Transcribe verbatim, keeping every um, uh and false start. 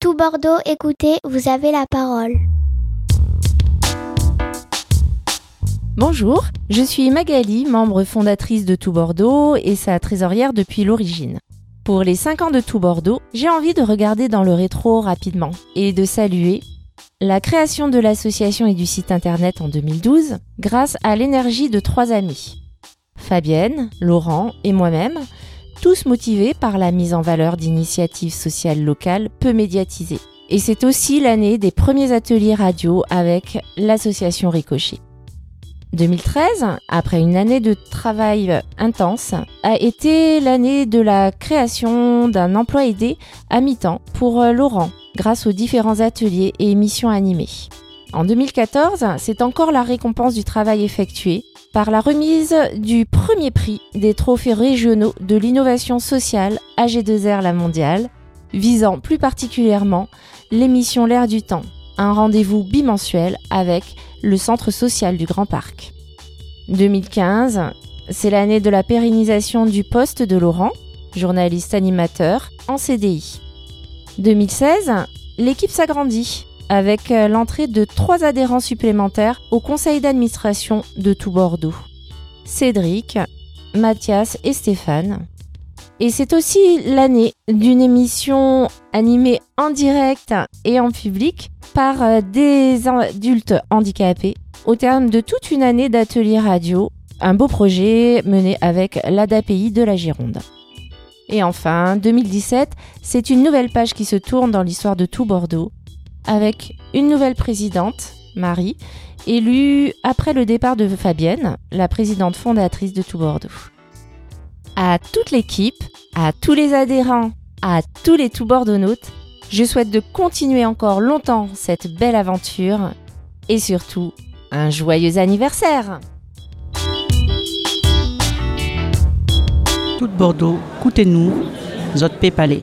Tout Bordeaux, écoutez, vous avez la parole. Bonjour, je suis Magali, membre fondatrice de Tout Bordeaux et sa trésorière depuis l'origine. Pour les cinq ans de Tout Bordeaux, j'ai envie de regarder dans le rétro rapidement et de saluer la création de l'association et du site internet en deux mille douze grâce à l'énergie de trois amis. Fabienne, Laurent et moi-même, tous motivés par la mise en valeur d'initiatives sociales locales peu médiatisées. Et c'est aussi l'année des premiers ateliers radio avec l'association Ricochet. deux mille treize, après une année de travail intense, a été l'année de la création d'un emploi aidé à mi-temps pour Laurent, grâce aux différents ateliers et émissions animées. En deux mille quatorze, c'est encore la récompense du travail effectué par la remise du premier prix des trophées régionaux de l'innovation sociale A G deux R La Mondiale, visant plus particulièrement l'émission L'air du temps, un rendez-vous bimensuel avec le centre social du Grand Parc. deux mille quinze, c'est l'année de la pérennisation du poste de Laurent, journaliste animateur, en C D I. deux mille seize, l'équipe s'agrandit avec l'entrée de trois adhérents supplémentaires au conseil d'administration de Tout Bordeaux. Cédric, Mathias et Stéphane. Et c'est aussi l'année d'une émission animée en direct et en public par des adultes handicapés au terme de toute une année d'ateliers radio, un beau projet mené avec l'A D A P I de la Gironde. Et enfin, deux mille dix-sept, c'est une nouvelle page qui se tourne dans l'histoire de Tout Bordeaux, avec une nouvelle présidente, Marie, élue après le départ de Fabienne, la présidente fondatrice de Tout Bordeaux. À toute l'équipe, à tous les adhérents, à tous les Tout Bordeaux-nautes, je souhaite de continuer encore longtemps cette belle aventure et surtout, un joyeux anniversaire! Tout Bordeaux, écoutez-nous, Zot Pépalé.